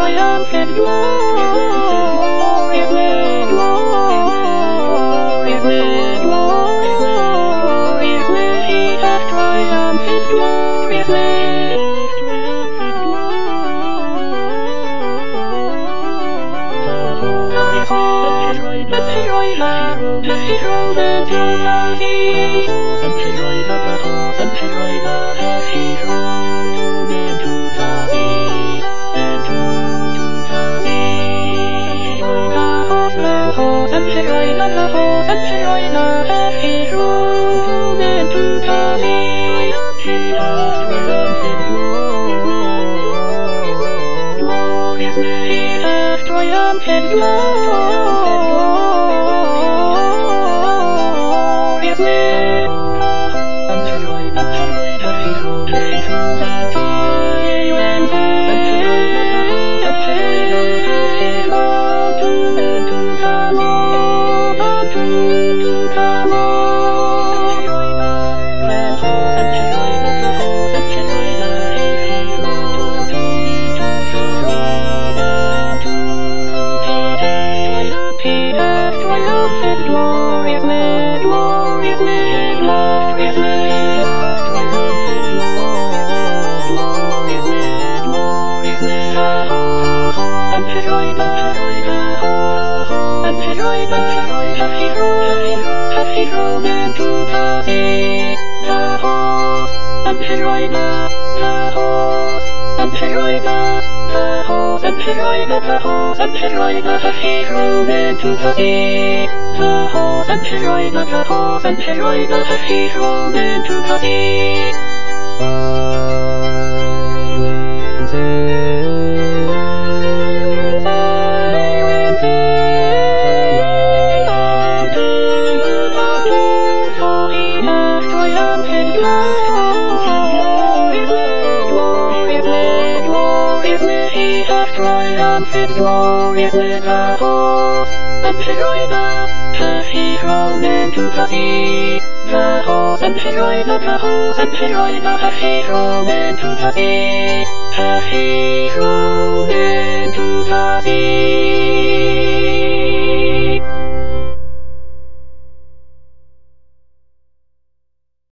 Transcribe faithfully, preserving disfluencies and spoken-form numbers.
triumphant, gloriously, gloriously, gloriously, he hath triumphed gloriously. He drove into the sea. Hath he drove into the sea, into the sea. The horse, the horse, and he ride the horse, and he ride hath he drove into the sea. He hath triumphed gloriously. He hath triumphed he drove into the sea. The horse, and he ride the horse, and he ride the horse, and he ride the horse, and he ride the he drove into the sea. The horse, and he ride the horse, and he ride the he drove into the sea. Triumphant gloriously, the horse, and he ride hath he thrown into the sea. The horse, and he ride the horse, and he ride hath he thrown into the sea. Hath he thrown into the sea.